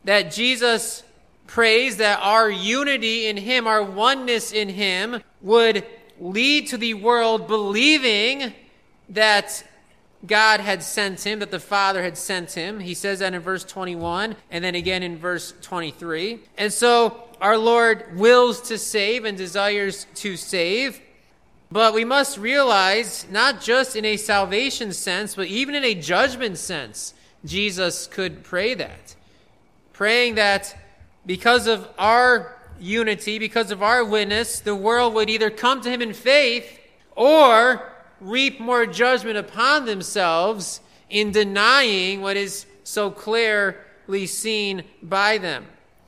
that Jesus prays that our unity in him, our oneness in him, would lead to the world believing that God had sent him, that the Father had sent him. He says that in verse 21 and then again in verse 23. And so our Lord wills to save and desires to save. But we must realize, not just in a salvation sense, but even in a judgment sense, Jesus could pray that. Praying that because of our unity, because of our witness, the world would either come to him in faith or reap more judgment upon themselves in denying what is so clearly seen by them.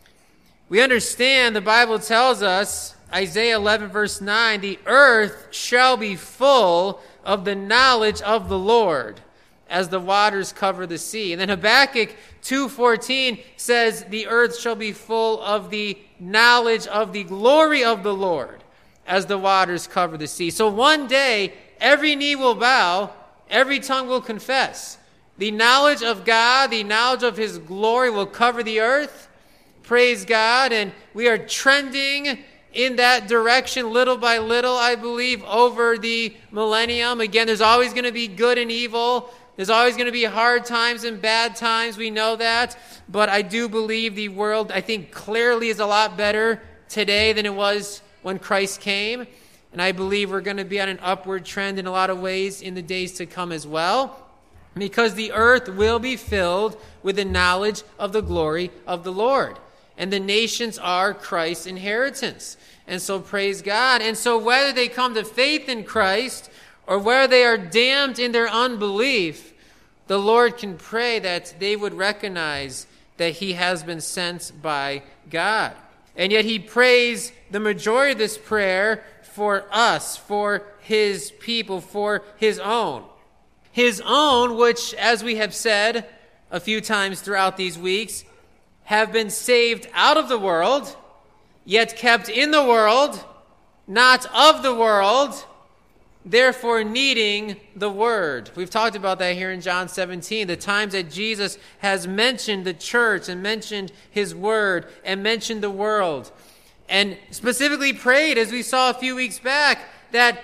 We understand the Bible tells us, Isaiah 11 verse 9, the earth shall be full of the knowledge of the Lord as the waters cover the sea. And then Habakkuk 2:14 says the earth shall be full of the knowledge of the glory of the Lord as the waters cover the sea. So one day, every knee will bow, every tongue will confess. The knowledge of God, the knowledge of his glory will cover the earth. Praise God. And we are trending in that direction little by little, I believe, over the millennium. Again, there's always going to be good and evil. There's always going to be hard times and bad times. We know that. But I do believe the world, I think, clearly is a lot better today than it was when Christ came. And I believe we're going to be on an upward trend in a lot of ways in the days to come as well, because the earth will be filled with the knowledge of the glory of the Lord. And the nations are Christ's inheritance. And so praise God. And so whether they come to faith in Christ or whether they are damned in their unbelief, the Lord can pray that they would recognize that he has been sent by God. And yet he prays the majority of this prayer for us, for his people, for his own. His own, which, as we have said a few times throughout these weeks, have been saved out of the world, yet kept in the world, not of the world, therefore needing the word. We've talked about that here in John 17, the times that Jesus has mentioned the church and mentioned his word and mentioned the world. And specifically prayed, as we saw a few weeks back, that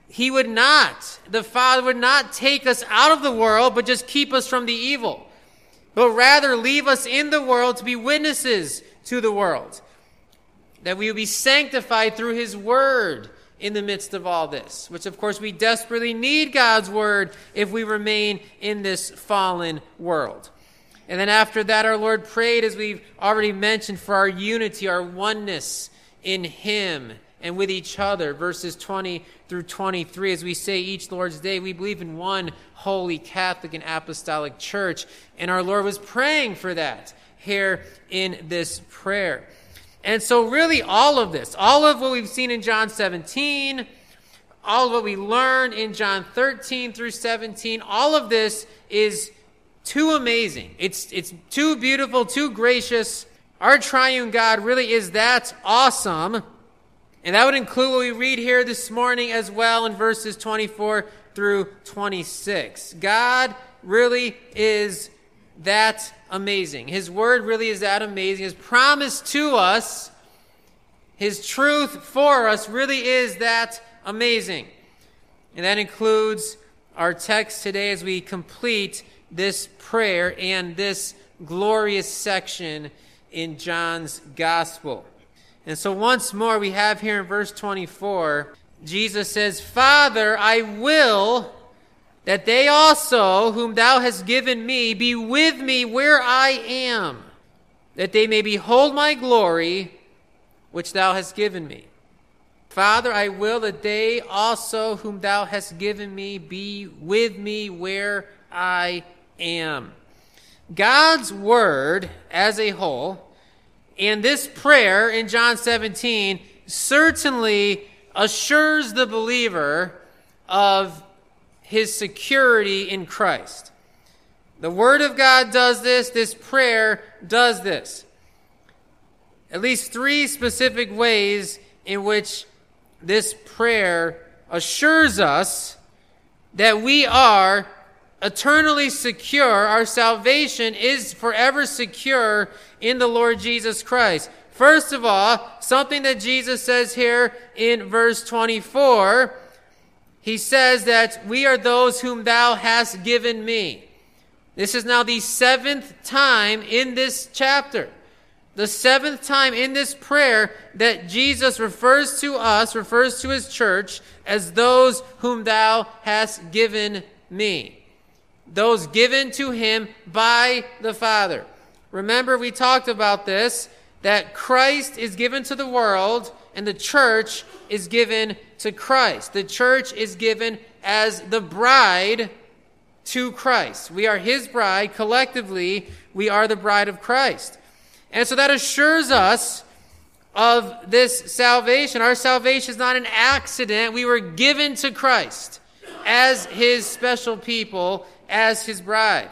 the Father would not take us out of the world, but just keep us from the evil, but rather leave us in the world to be witnesses to the world, that we will be sanctified through his word in the midst of all this, which of course we desperately need God's word if we remain in this fallen world. And then after that, our Lord prayed, as we've already mentioned, for our unity, our oneness in him and with each other. Verses 20 through 23, as we say each Lord's Day, we believe in one holy Catholic and apostolic church. And our Lord was praying for that here in this prayer. And so really all of this, all of what we've seen in John 17, all of what we learn in John 13 through 17, all of this is too amazing. It's too beautiful, too gracious. Our triune God really is that awesome. And that would include what we read here this morning as well in verses 24 through 26. God really is that amazing. His word really is that amazing. His promise to us, his truth for us really is that amazing. And that includes our text today as we complete this prayer and this glorious section in John's gospel. And so once more we have here in verse 24, Jesus says, Father, I will that they also, whom thou hast given me, be with me where I am, that they may behold my glory, which thou hast given me. Father, I will that they also, whom thou hast given me, be with me where I am. God's word as a whole, and this prayer in John 17 certainly assures the believer of his security in Christ. The Word of God does this. This prayer does this. At least three specific ways in which this prayer assures us that we are eternally secure. Our salvation is forever secure in the Lord Jesus Christ. First of all, something that Jesus says here in verse 24, he says that we are those whom thou hast given me. This is now the 7th time in this chapter, the 7th time in this prayer that Jesus refers to us, refers to his church as those whom thou hast given me. Those given to him by the Father. Remember, we talked about this, that Christ is given to the world and the church is given to Christ. The church is given as the bride to Christ. We are his bride. Collectively, we are the bride of Christ. And so that assures us of this salvation. Our salvation is not an accident. We were given to Christ as his special people, as his bride.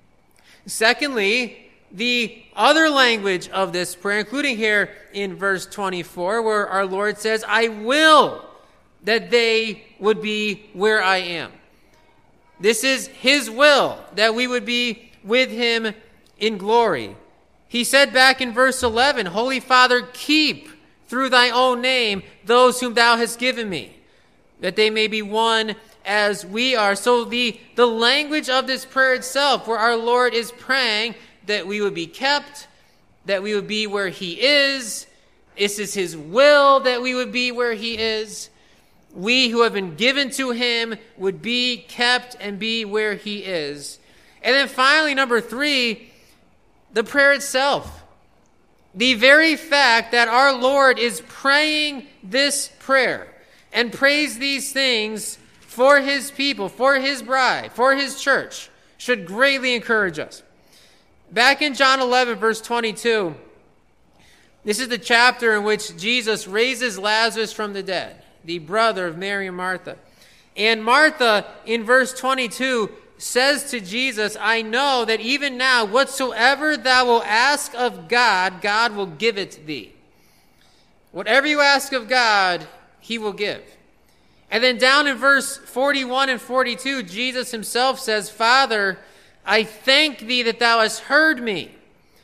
Secondly, the other language of this prayer, including here in verse 24, where our Lord says, I will that they would be where I am. This is his will, that we would be with him in glory. He said back in verse 11, Holy Father, keep through thy own name those whom thou hast given me, that they may be one as we are. So the language of this prayer itself, where our Lord is praying that we would be kept, that we would be where he is. This is his will that we would be where he is. We who have been given to him would be kept and be where he is. And then finally, number 3, the prayer itself. The very fact that our Lord is praying this prayer and prays these things for his people, for his bride, for his church, should greatly encourage us. Back in John 11, verse 22, this is the chapter in which Jesus raises Lazarus from the dead, the brother of Mary and Martha. And Martha, in verse 22, says to Jesus, I know that even now, whatsoever thou wilt ask of God, God will give it thee. Whatever you ask of God, he will give. And then down in verse 41 and 42, Jesus himself says, Father, I thank thee that thou hast heard me.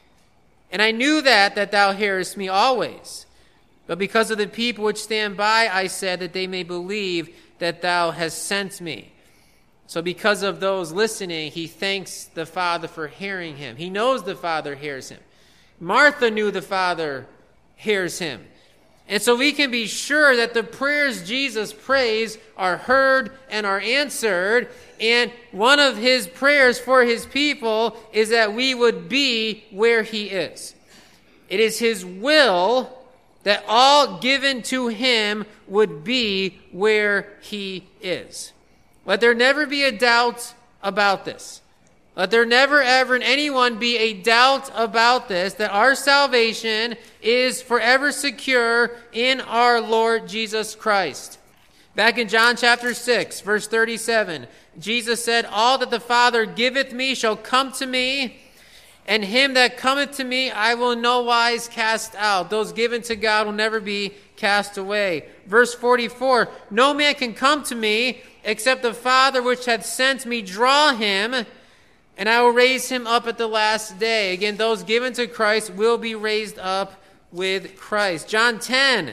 And I knew that thou hearest me always. But because of the people which stand by, I said that they may believe that thou hast sent me. So because of those listening, he thanks the Father for hearing him. He knows the Father hears him. Martha knew the Father hears him. And so we can be sure that the prayers Jesus prays are heard and are answered. And one of his prayers for his people is that we would be where he is. It is his will that all given to him would be where he is. Let there never be a doubt about this. Let there never ever in anyone be a doubt about this, that our salvation is forever secure in our Lord Jesus Christ. Back in John chapter 6, verse 37, Jesus said, All that the Father giveth me shall come to me, and him that cometh to me I will in no wise cast out. Those given to God will never be cast away. Verse 44, No man can come to me except the Father which hath sent me draw him, and I will raise him up at the last day. Again, those given to Christ will be raised up with Christ. John 10,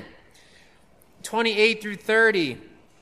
28 through 30.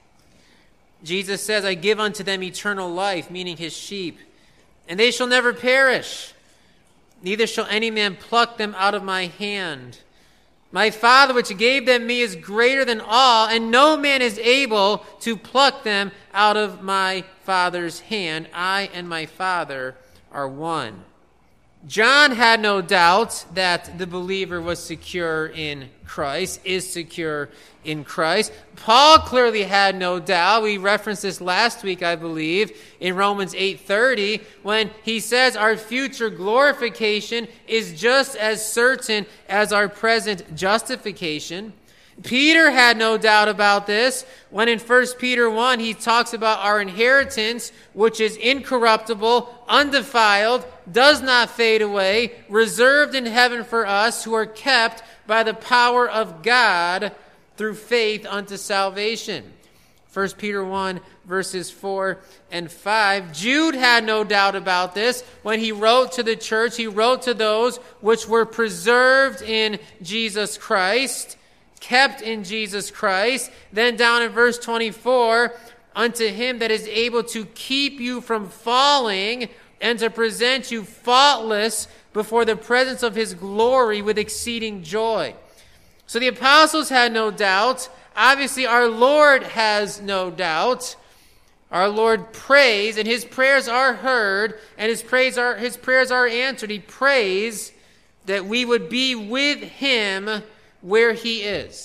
Jesus says, I give unto them eternal life, meaning his sheep, and they shall never perish, neither shall any man pluck them out of my hand. My Father which gave them me is greater than all, and no man is able to pluck them out of my Father's hand. I and my Father are one. John had no doubt that the believer was secure in Christ, is secure in Christ. Paul clearly had no doubt. We referenced this last week, I believe, in Romans 8:30, when he says our future glorification is just as certain as our present justification. Peter had no doubt about this when in 1 Peter 1 he talks about our inheritance, which is incorruptible, undefiled, does not fade away, reserved in heaven for us who are kept by the power of God through faith unto salvation. 1 Peter 1, verses 4 and 5. Jude had no doubt about this. When he wrote to the church, he wrote to those which were preserved in Jesus Christ, kept in Jesus Christ. Then down in verse 24, unto him that is able to keep you from falling and to present you faultless before the presence of his glory with exceeding joy. So the apostles had no doubt. Obviously, our Lord has no doubt. Our Lord prays, and his prayers are heard, and his prayers are answered. He prays that we would be with him where he is.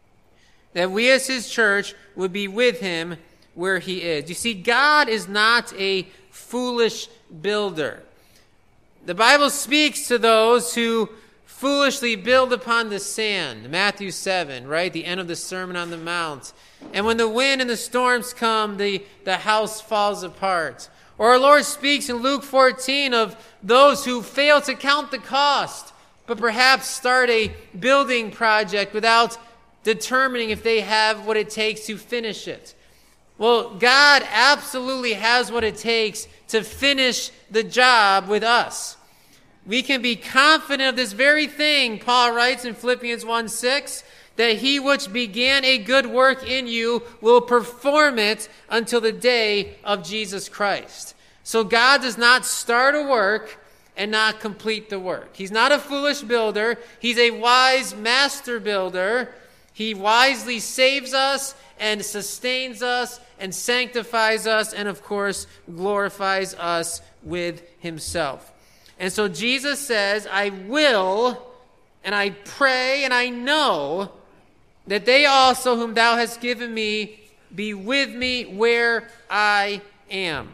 That we as his church would be with him where he is. You see, God is not a foolish builder. The Bible speaks to those who foolishly build upon the sand. Matthew 7, right? The end of the Sermon on the Mount. And when the wind and the storms come, the house falls apart. Or our Lord speaks in Luke 14 of those who fail to count the cost, but perhaps start a building project without determining if they have what it takes to finish it. Well, God absolutely has what it takes to finish the job with us. We can be confident of this very thing. Paul writes in Philippians 1:6, that he which began a good work in you will perform it until the day of Jesus Christ. So God does not start a work and not complete the work. He's not a foolish builder. He's a wise master builder. He wisely saves us and sustains us and sanctifies us and, of course, glorifies us with himself. And so Jesus says, I will, and I pray, and I know that they also whom thou hast given me be with me where I am.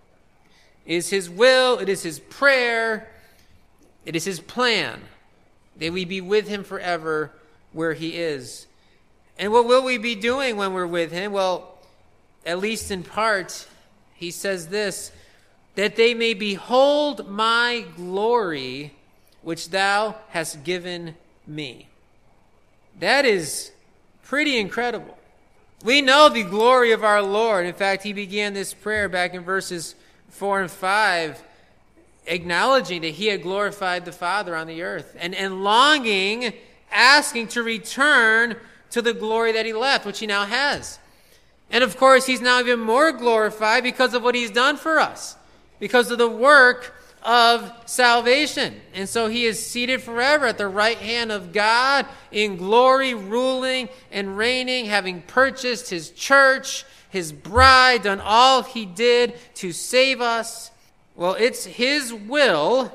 It is his will, it is his prayer, it is his plan that we be with him forever where he is. And what will we be doing when we're with him? Well, at least in part, he says this, that they may behold my glory, which thou hast given me. That is pretty incredible. We know the glory of our Lord. In fact, he began this prayer back in verses 4 and 5, acknowledging that he had glorified the Father on the earth, and longing, asking to return to the glory that he left, which he now has. And of course, he's now even more glorified because of what he's done for us, because of the work of salvation. And so he is seated forever at the right hand of God in glory, ruling and reigning, having purchased his church, his bride, done all he did to save us. Well, it's his will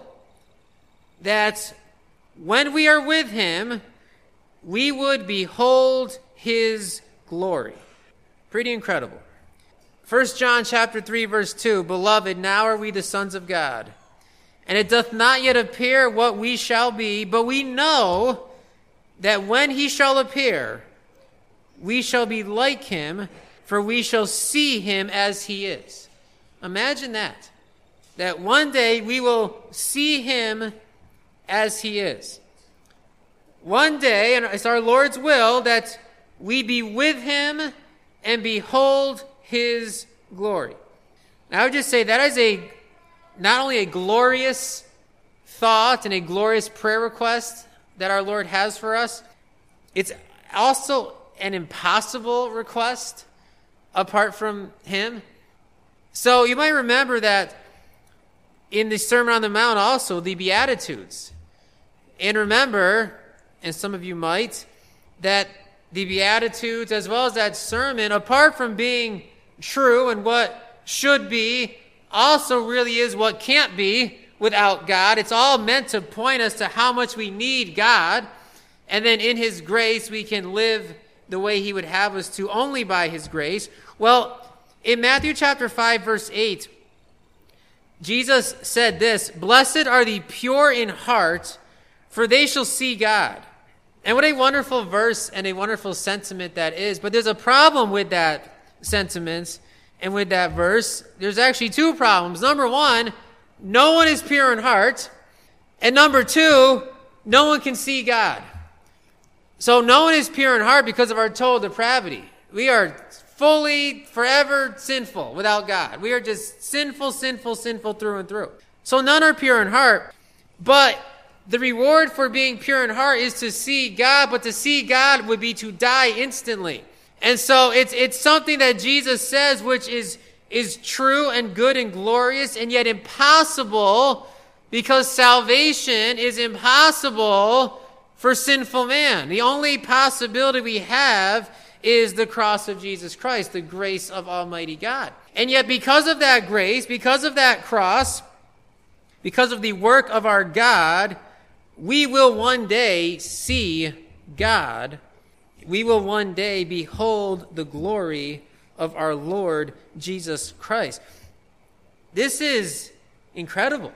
that when we are with him, we would behold his glory. Pretty incredible. 1 John chapter 3, verse 2, Beloved, now are we the sons of God, and it doth not yet appear what we shall be, but we know that when he shall appear, we shall be like him, for we shall see him as he is. Imagine that one day we will see him as he is. One day, and it's our Lord's will, that we be with him and behold his glory. Now, I would just say that is not only a glorious thought and a glorious prayer request that our Lord has for us, it's also an impossible request apart from him. So you might remember that in the Sermon on the Mount also, the Beatitudes. And remember, and some of you might, that the Beatitudes as well as that sermon, apart from being true and what should be, also really is what can't be without God. It's all meant to point us to how much we need God, and then in his grace we can live the way he would have us to only by his grace. Well, in Matthew chapter 5, verse 8, Jesus said this, Blessed are the pure in heart, for they shall see God. And what a wonderful verse and a wonderful sentiment that is. But there's a problem with that sentiment and with that verse. There's actually two problems. Number one, no one is pure in heart. And number two, no one can see God. So no one is pure in heart because of our total depravity. We are fully, forever sinful without God. We are just sinful through and through. So none are pure in heart. But the reward for being pure in heart is to see God, but to see God would be to die instantly. And so it's something that Jesus says, which is true and good and glorious, and yet impossible, because salvation is impossible for sinful man. The only possibility we have is the cross of Jesus Christ, the grace of Almighty God. And yet because of that grace, because of that cross, because of the work of our God, we will one day see God. We will one day behold the glory of our Lord Jesus Christ. This is incredible.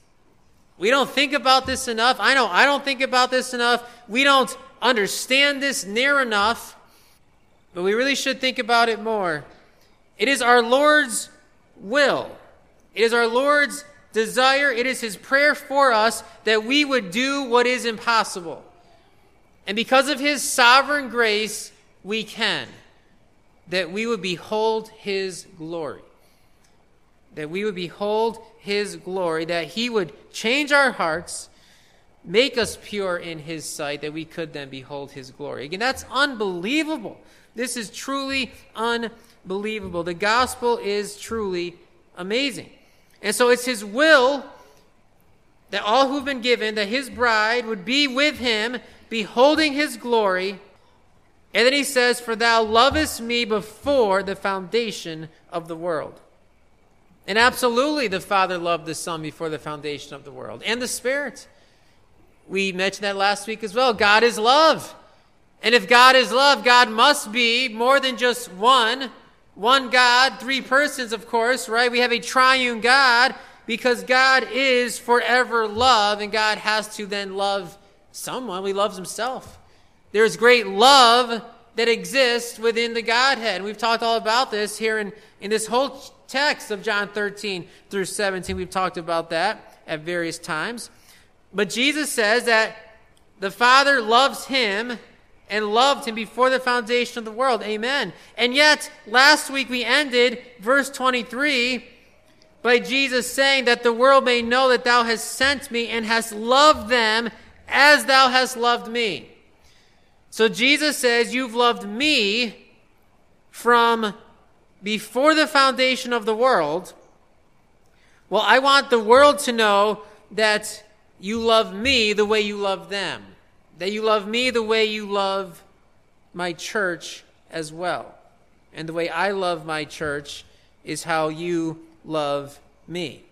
We don't think about this enough. I know I don't think about this enough. We don't understand this near enough, but we really should think about it more. It is our Lord's will. It is our Lord's desire. It is his prayer for us that we would do what is impossible. And because of his sovereign grace, we can. That we would behold his glory. That we would behold his glory. That he would change our hearts, make us pure in his sight, that we could then behold his glory. Again, that's unbelievable. This is truly unbelievable. The gospel is truly amazing. And so it's his will that all who've been given, that his bride would be with him, beholding his glory. And then he says, "For thou lovest me before the foundation of the world." And absolutely the Father loved the Son before the foundation of the world. And the Spirit. We mentioned that last week as well. God is love. And if God is love, God must be more than just one God, three persons, of course, right? We have a triune God because God is forever love, and God has to then love someone. He loves himself. There's great love that exists within the Godhead. And we've talked all about this here in this whole text of John 13 through 17. We've talked about that at various times. But Jesus says that the Father loves him and loved him before the foundation of the world. Amen. And yet, last week we ended verse 23 by Jesus saying that the world may know that thou hast sent me and hast loved them as thou hast loved me. So Jesus says, you've loved me from before the foundation of the world. Well, I want the world to know that you love me the way you love them. That you love me the way you love my church as well. And the way I love my church is how you love me.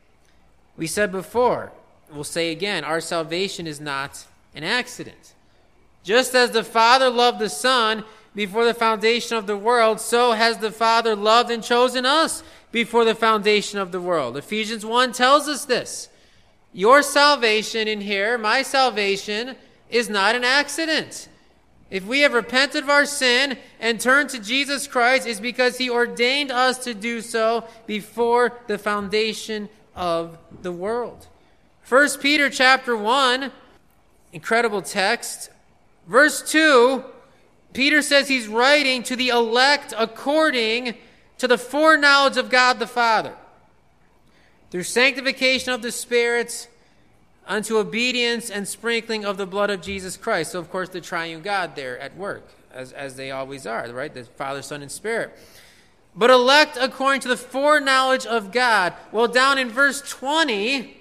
We said before, we'll say again, our salvation is not an accident. Just as the Father loved the Son before the foundation of the world, so has the Father loved and chosen us before the foundation of the world. Ephesians 1 tells us this. Your salvation in here, my salvation, is not an accident. If we have repented of our sin and turned to Jesus Christ, it's because he ordained us to do so before the foundation of the world. 1 Peter chapter 1, incredible text. Verse 2, Peter says he's writing to the elect according to the foreknowledge of God the Father, through sanctification of the Spirit, unto obedience and sprinkling of the blood of Jesus Christ. So, of course, the triune God there at work, as they always are, right? The Father, Son, and Spirit. But elect according to the foreknowledge of God. Well, down in verse 20,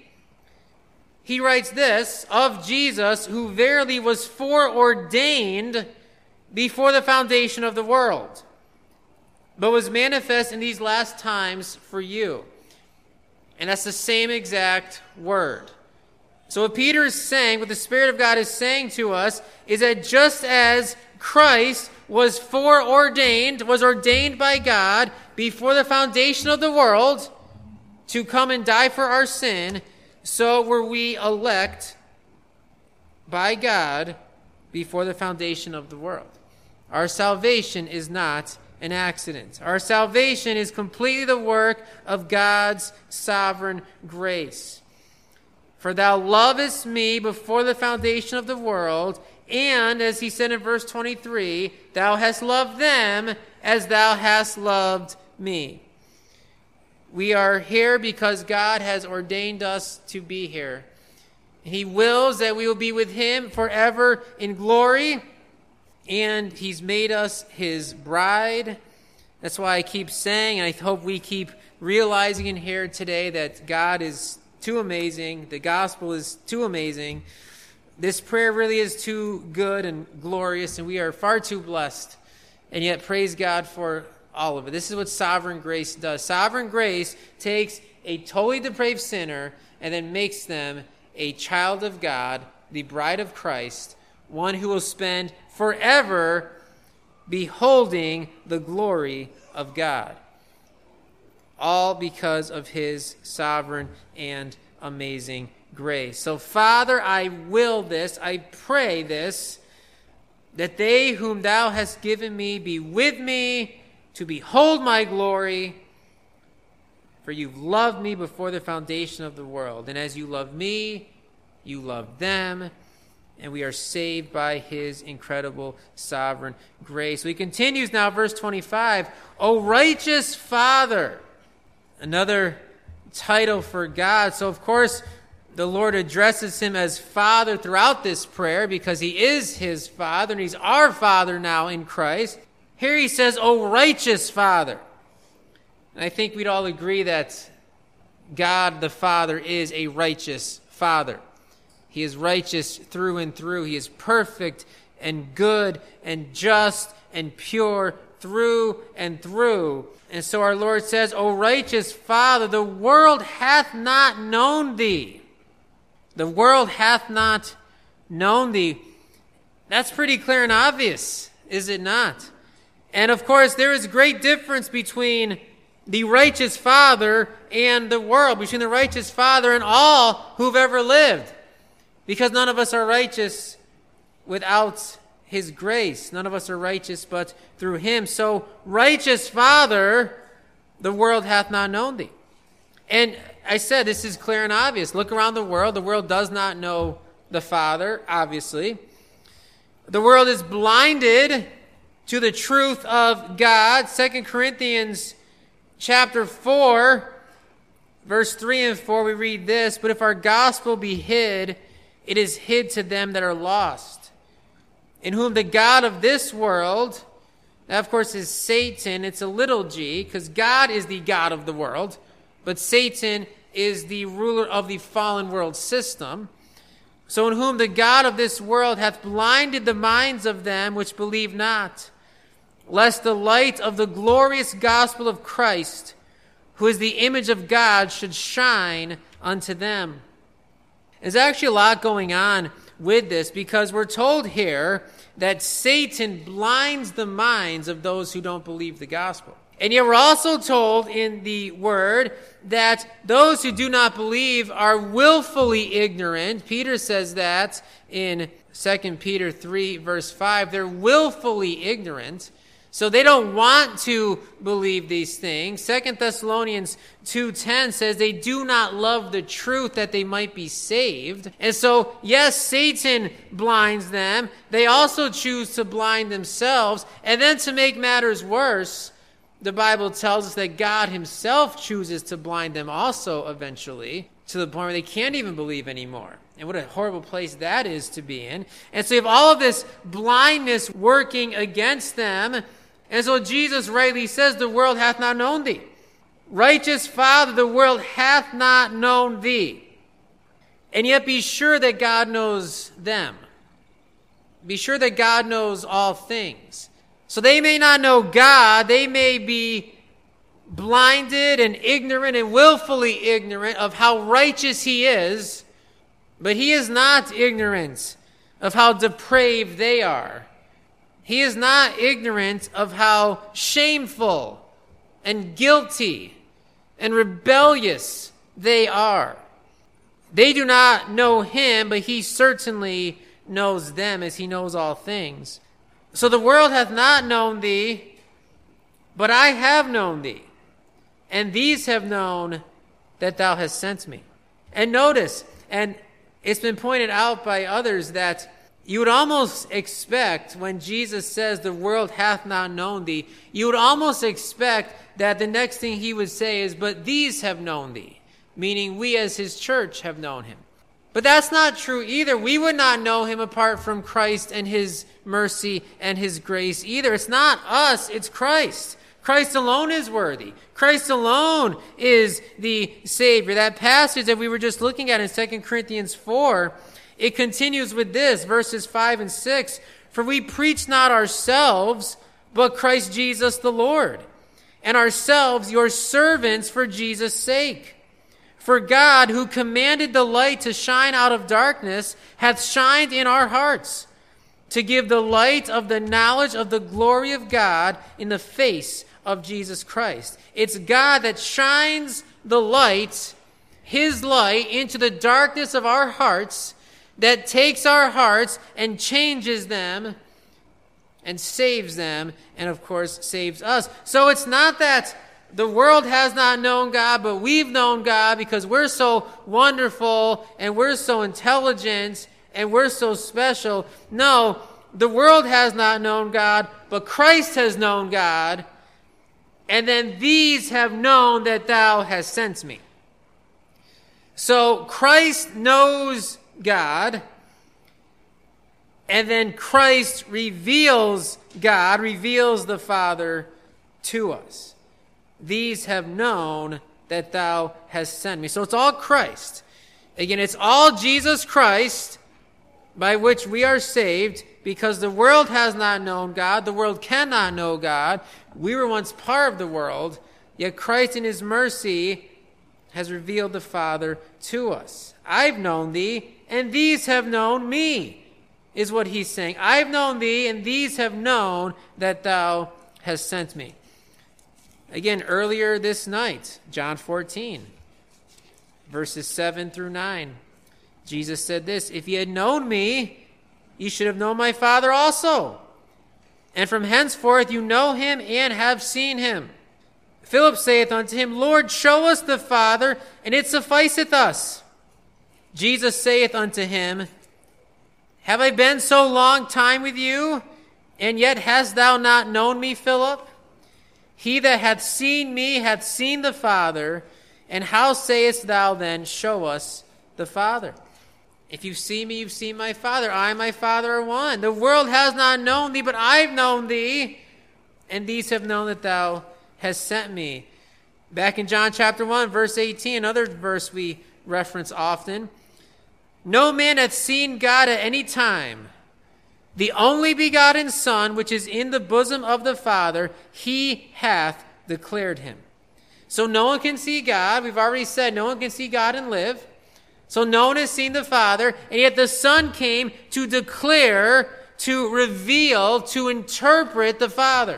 he writes this, of Jesus, who verily was foreordained before the foundation of the world, but was manifest in these last times for you. And that's the same exact word. So what Peter is saying, what the Spirit of God is saying to us, is that just as Christ was foreordained, was ordained by God before the foundation of the world to come and die for our sin, so were we elect by God before the foundation of the world. Our salvation is not an accident. Our salvation is completely the work of God's sovereign grace. For thou lovest me before the foundation of the world, and, as he said in verse 23, thou hast loved them as thou hast loved me. We are here because God has ordained us to be here. He wills that we will be with him forever in glory, and he's made us his bride. That's why I keep saying, and I hope we keep realizing in here today, that God is too amazing. The gospel is too amazing. This prayer really is too good and glorious, and we are far too blessed. And yet, praise God for all of it. This is what sovereign grace does. Sovereign grace takes a totally depraved sinner and then makes them a child of God, the bride of Christ, one who will spend forever beholding the glory of God. All because of his sovereign and amazing grace. So, Father, I will this, I pray this, that they whom thou hast given me be with me to behold my glory, for you've loved me before the foundation of the world. And as you love me, you love them, and we are saved by his incredible sovereign grace. So he continues now, verse 25, O righteous Father, another title for God. So, of course, the Lord addresses him as Father throughout this prayer because he is his Father, and he's our Father now in Christ. Here he says, O righteous Father. And I think we'd all agree that God the Father is a righteous Father. He is righteous through and through. He is perfect and good and just and pure through and through. And so our Lord says, O righteous Father, the world hath not known thee. The world hath not known thee. That's pretty clear and obvious, is it not? And of course, there is great difference between the righteous Father and the world, between the righteous Father and all who've ever lived. Because none of us are righteous without his grace. None of us are righteous but through him. So, righteous Father, the world hath not known thee. And I said this is clear and obvious. Look around the world. The world does not know the Father, obviously. The world is blinded to the truth of God. 2 Corinthians chapter 4, verse 3 and 4, we read this, But if our gospel be hid, it is hid to them that are lost, in whom the God of this world, that of course is Satan, it's a little g, because God is the God of the world, but Satan is the ruler of the fallen world system. So in whom the God of this world hath blinded the minds of them which believe not, lest the light of the glorious gospel of Christ, who is the image of God, should shine unto them. There's actually a lot going on with this, because we're told here that Satan blinds the minds of those who don't believe the gospel. And yet we're also told in the word that those who do not believe are willfully ignorant. Peter says that in 2 Peter 3, verse 5. They're willfully ignorant. So they don't want to believe these things. 2 Thessalonians 2:10 says they do not love the truth that they might be saved. And so, yes, Satan blinds them. They also choose to blind themselves. And then to make matters worse, the Bible tells us that God himself chooses to blind them also eventually, to the point where they can't even believe anymore. And what a horrible place that is to be in. And so you have all of this blindness working against them. And so Jesus rightly says, the world hath not known thee. Righteous Father, the world hath not known thee. And yet be sure that God knows them. Be sure that God knows all things. So they may not know God. They may be blinded and ignorant and willfully ignorant of how righteous he is. But he is not ignorant of how depraved they are. He is not ignorant of how shameful and guilty and rebellious they are. They do not know him, but he certainly knows them, as he knows all things. So the world hath not known thee, but I have known thee, and these have known that thou hast sent me. And notice, and it's been pointed out by others, that You would almost expect, when Jesus says, the world hath not known thee, you would almost expect that the next thing he would say is, but these have known thee, meaning we as his church have known him. But that's not true either. We would not know him apart from Christ and his mercy and his grace either. It's not us, it's Christ. Christ alone is worthy. Christ alone is the Savior. That passage that we were just looking at in 2 Corinthians 4, it continues with this, verses 5 and 6. For we preach not ourselves, but Christ Jesus the Lord, and ourselves your servants for Jesus' sake. For God, who commanded the light to shine out of darkness, hath shined in our hearts, to give the light of the knowledge of the glory of God in the face of Jesus Christ. It's God that shines the light, his light, into the darkness of our hearts, that takes our hearts and changes them and saves them, and of course saves us. So it's not that the world has not known God, but we've known God because we're so wonderful and we're so intelligent and we're so special. No, the world has not known God, but Christ has known God, and then these have known that thou hast sent me. So Christ knows God, and then Christ reveals God, reveals the Father to us. These have known that thou hast sent me. So it's all Christ. Again, it's all Jesus Christ by which we are saved, because the world has not known God. The world cannot know God. We were once part of the world, yet Christ in his mercy has revealed the Father to us. I've known thee, and these have known me, is what he's saying. I've known thee, and these have known that thou hast sent me. Again, earlier this night, John 14, verses 7 through 9. Jesus said this, if ye had known me, ye should have known my Father also. And from henceforth you know him and have seen him. Philip saith unto him, Lord, show us the Father, and it sufficeth us. Jesus saith unto him, have I been so long time with you, and yet hast thou not known me, Philip? He that hath seen me hath seen the Father, and how sayest thou then, show us the Father? If you've seen me, you've seen my Father. I and my Father are one. The world has not known thee, but I've known thee, and these have known that thou hast sent me. Back in John chapter 1, verse 18, another verse we reference often. No man hath seen God at any time. The only begotten Son, which is in the bosom of the Father, he hath declared him. So no one can see God. We've already said no one can see God and live. So no one has seen the Father, and yet the Son came to declare, to reveal, to interpret the Father.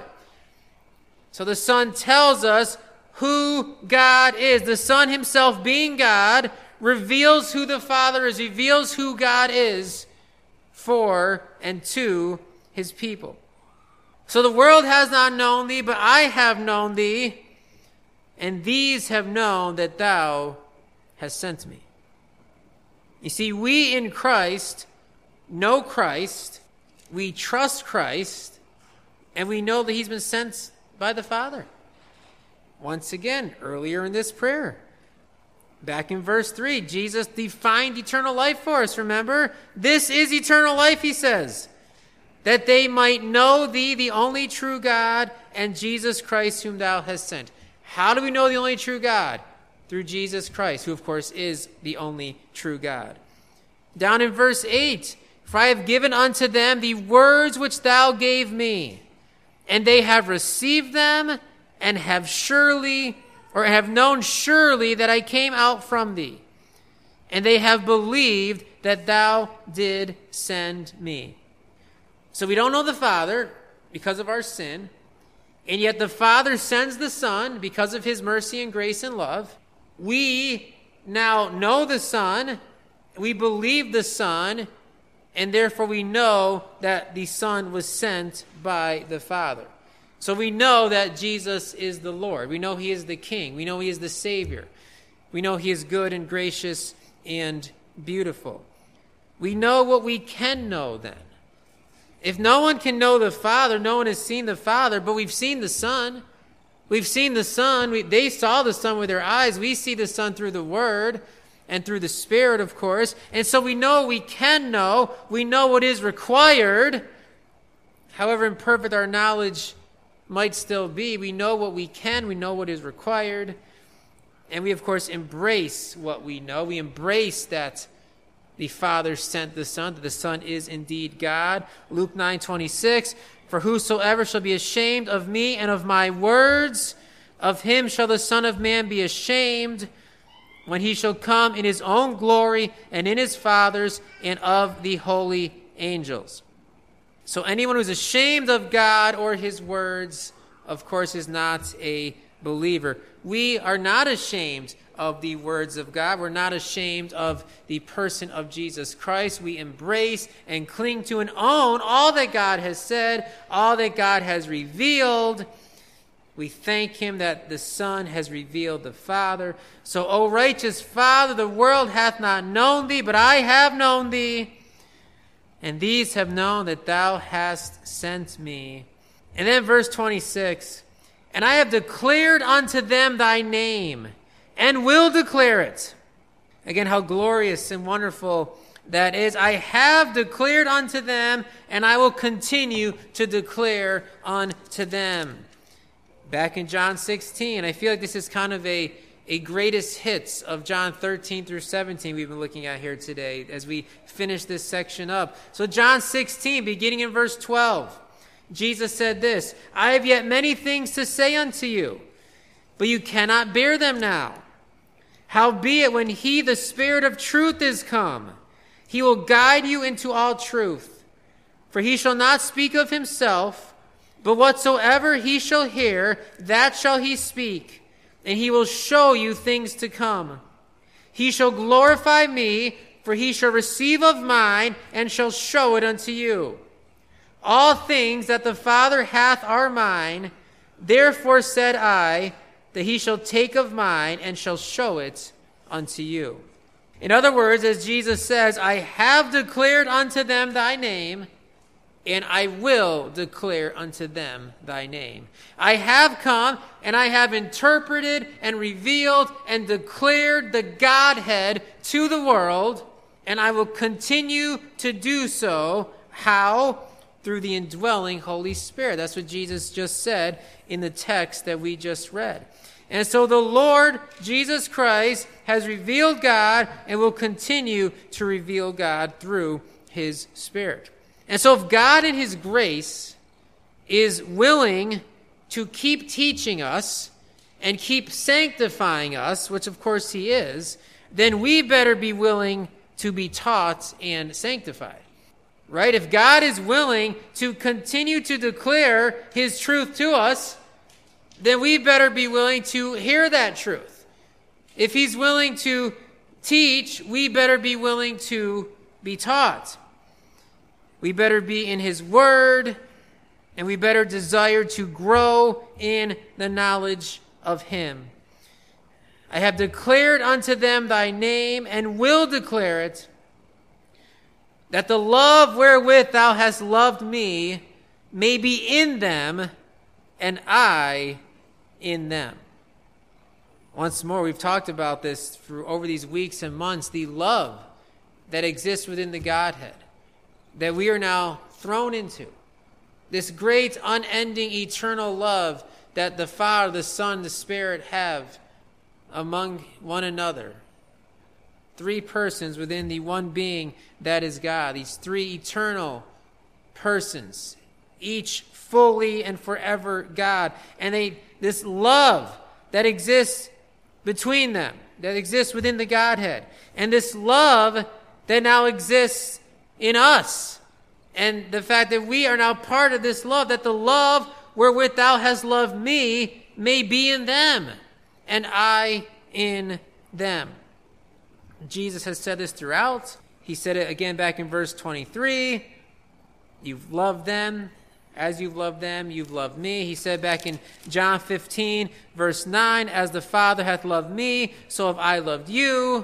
So the Son tells us who God is. The Son himself, being God, reveals who the Father is, reveals who God is for and to his people. So the world has not known thee, but I have known thee, and these have known that thou hast sent me. You see, we in Christ know Christ, we trust Christ, and we know that he's been sent by the Father. Once again, earlier in this prayer, back in verse 3, Jesus defined eternal life for us, remember? This is eternal life, he says, that they might know thee, the only true God, and Jesus Christ whom thou hast sent. How do we know the only true God? Through Jesus Christ, who of course is the only true God. Down in verse 8, for I have given unto them the words which thou gave me, and they have received them, and have known surely that I came out from thee, and they have believed that thou did send me. So we don't know the Father because of our sin, and yet the Father sends the Son because of his mercy and grace and love. We now know the Son, we believe the Son, and therefore we know that the Son was sent by the Father. So we know that Jesus is the Lord. We know he is the King. We know he is the Savior. We know he is good and gracious and beautiful. We know what we can know then. If no one can know the Father, no one has seen the Father, but we've seen the Son. We've seen the Son. They saw the Son with their eyes. We see the Son through the Word and through the Spirit, of course. And so we know we can know. We know what is required. However imperfect our knowledge might still be, we know what we can. We know what is required. And we, of course, embrace what we know. We embrace that the Father sent the Son, that the Son is indeed God. Luke 9:26, for whosoever shall be ashamed of me and of my words, of him shall the Son of Man be ashamed when he shall come in his own glory and in his Father's and of the holy angels. So anyone who's ashamed of God or his words, of course, is not a believer. We are not ashamed of the words of God. We're not ashamed of the person of Jesus Christ. We embrace and cling to and own all that God has said, all that God has revealed. We thank him that the Son has revealed the Father. So, O righteous Father, the world hath not known thee, but I have known thee. And these have known that thou hast sent me. And then verse 26, and I have declared unto them thy name, and will declare it. Again, how glorious and wonderful that is. I have declared unto them, and I will continue to declare unto them. Back in John 16, I feel like this is kind of a greatest hits of John 13 through 17 we've been looking at here today as we finish this section up. So John 16, beginning in verse 12, Jesus said this, I have yet many things to say unto you, but you cannot bear them now. Howbeit, when he, the Spirit of truth, is come, he will guide you into all truth. For he shall not speak of himself, but whatsoever he shall hear, that shall he speak, and he will show you things to come. He shall glorify me, for he shall receive of mine, and shall show it unto you. All things that the Father hath are mine, therefore said I, that he shall take of mine, and shall show it unto you. In other words, as Jesus says, I have declared unto them thy name, and I will declare unto them thy name. I have come, and I have interpreted and revealed and declared the Godhead to the world, and I will continue to do so. How? Through the indwelling Holy Spirit. That's what Jesus just said in the text that we just read. And so the Lord Jesus Christ has revealed God and will continue to reveal God through his Spirit. And so if God in his grace is willing to keep teaching us and keep sanctifying us, which of course he is, then we better be willing to be taught and sanctified. Right? If God is willing to continue to declare his truth to us, then we better be willing to hear that truth. If he's willing to teach, we better be willing to be taught. We better be in his word, and we better desire to grow in the knowledge of him. I have declared unto them thy name, and will declare it, that the love wherewith thou hast loved me may be in them, and I in them. Once more, we've talked about this over these weeks and months, the love that exists within the Godhead, that we are now thrown into. This great, unending, eternal love that the Father, the Son, the Spirit have among one another. Three persons within the one being that is God. These three eternal persons, each fully and forever God. And this love that exists between them, that exists within the Godhead. And this love that now exists in us. And the fact that we are now part of this love, that the love wherewith thou hast loved me may be in them, and I in them. Jesus has said this throughout. He said it again back in verse 23. You've loved them. As you've loved them, you've loved me. He said back in John 15, verse 9, as the Father hath loved me, so have I loved you.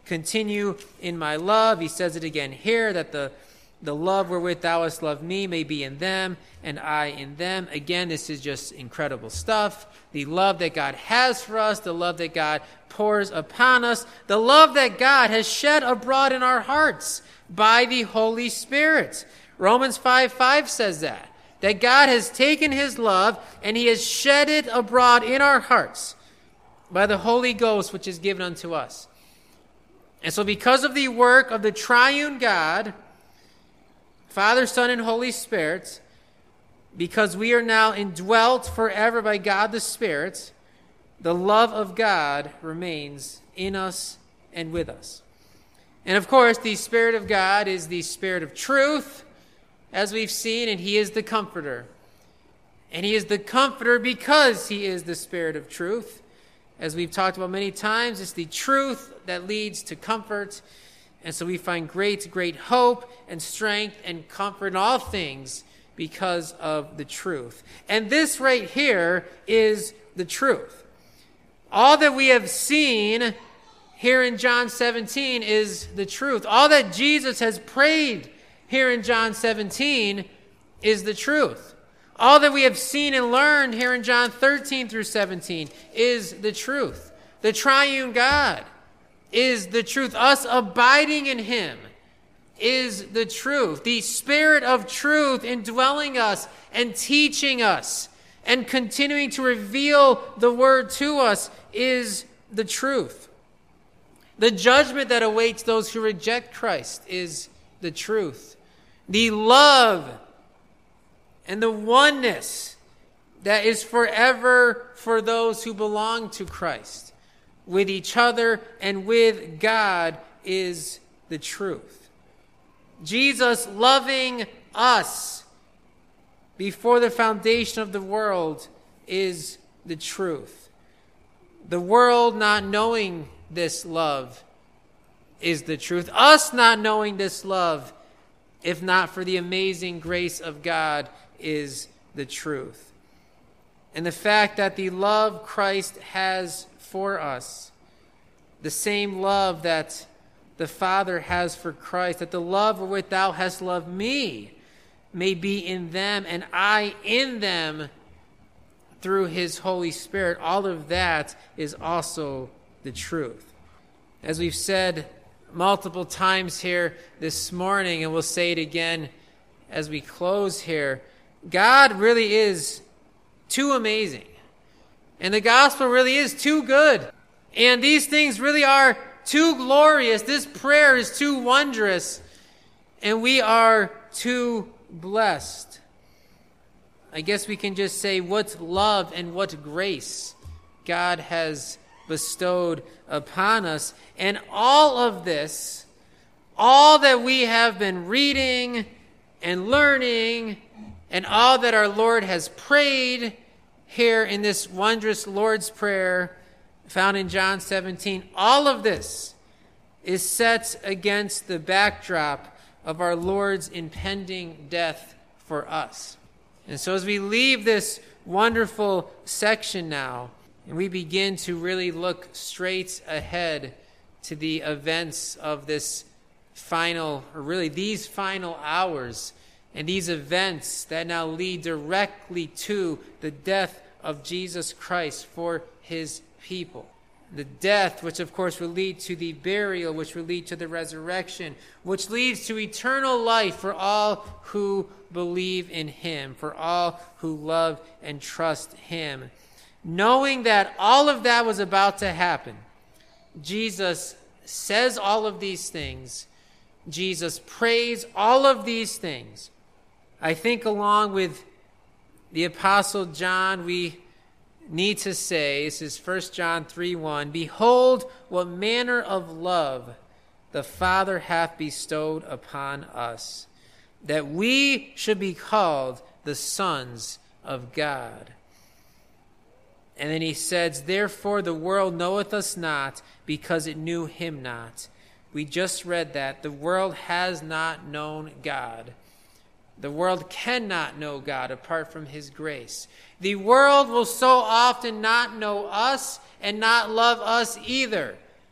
continue in my love. He says it again here, that the love wherewith thou hast loved me may be in them, and I in them. Again, this is just incredible stuff. The love that God has for us, the love that God pours upon us, the love that God has shed abroad in our hearts by the Holy Spirit. Romans 5:5 says that God has taken his love and he has shed it abroad in our hearts by the Holy Ghost, which is given unto us. And so because of the work of the triune God, Father, Son, and Holy Spirit, because we are now indwelt forever by God the Spirit, the love of God remains in us and with us. And of course, the Spirit of God is the Spirit of truth, as we've seen, and he is the Comforter. And he is the Comforter because he is the Spirit of truth. As we've talked about many times, it's the truth that leads to comfort. And so we find great hope and strength and comfort in all things because of the truth. And this right here is the truth. All that we have seen here in John 17 is the truth. All that Jesus has prayed here in John 17 is the truth. All that we have seen and learned here in John 13 through 17 is the truth. The triune God is the truth. Us abiding in him is the truth. The Spirit of truth indwelling us and teaching us and continuing to reveal the word to us is the truth. The judgment that awaits those who reject Christ is the truth. The love and the oneness that is forever for those who belong to Christ, with each other and with God, is the truth. Jesus loving us before the foundation of the world is the truth. The world not knowing this love is the truth. Us not knowing this love, if not for the amazing grace of God, is the truth. And the fact that the love Christ has for us, the same love that the Father has for Christ, that the love wherewith thou hast loved me may be in them and I in them through his Holy Spirit. All of that is also the truth. As we've said multiple times here this morning, and we'll say it again as we close here, God really is too amazing. And the gospel really is too good. And these things really are too glorious. This prayer is too wondrous. And we are too blessed. I guess we can just say what love and what grace God has bestowed upon us. And all of this, all that we have been reading and learning, and all that our Lord has prayed here in this wondrous Lord's Prayer found in John 17, all of this is set against the backdrop of our Lord's impending death for us. And so as we leave this wonderful section now, and we begin to really look straight ahead to the events of this final, or really these final hours, and these events that now lead directly to the death of Jesus Christ for his people. The death, which of course will lead to the burial, which will lead to the resurrection, which leads to eternal life for all who believe in him, for all who love and trust him. Knowing that all of that was about to happen, Jesus says all of these things. Jesus prays all of these things. I think along with the Apostle John, we need to say, this is 1 John 3:1, "Behold, what manner of love the Father hath bestowed upon us, that we should be called the sons of God." And then he says, "Therefore the world knoweth us not, because it knew him not." We just read that. The world has not known God. The world cannot know God apart from his grace. The world will so often not know us and not love us either,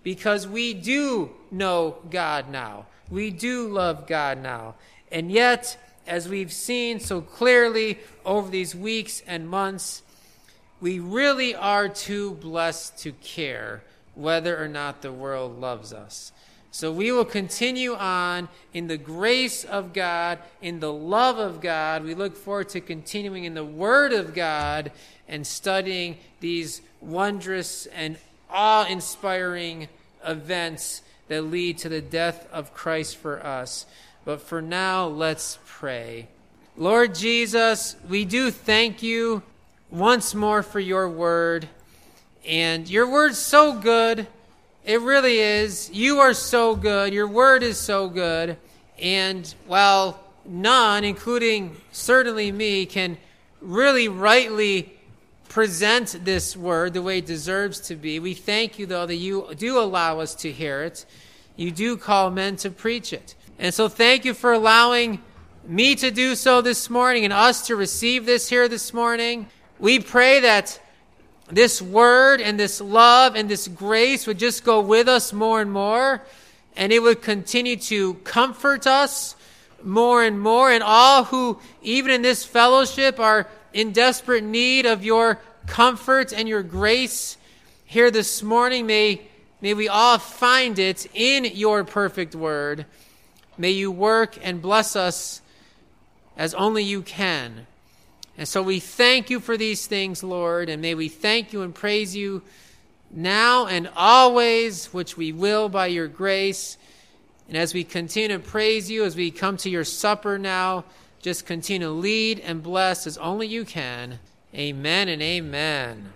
because we do know God now. We do love God now. And yet, as we've seen so clearly over these weeks and months, we really are too blessed to care whether or not the world loves us. So we will continue on in the grace of God, in the love of God. We look forward to continuing in the Word of God and studying these wondrous and awe-inspiring events that lead to the death of Christ for us. But for now, let's pray. Lord Jesus, we do thank you once more for your word. And your word's so good. It really is. You are so good. Your word is so good. And while none, including certainly me, can really rightly present this word the way it deserves to be, we thank you, though, that you do allow us to hear it. You do call men to preach it. And so thank you for allowing me to do so this morning and us to receive this here this morning. We pray that this word and this love and this grace would just go with us more and more, and it would continue to comfort us more and more. And all who, even in this fellowship, are in desperate need of your comfort and your grace here this morning, may we all find it in your perfect word. May you work and bless us as only you can. And so we thank you for these things, Lord, and may we thank you and praise you now and always, which we will by your grace. And as we continue to praise you, as we come to your supper now, just continue to lead and bless as only you can. Amen and amen.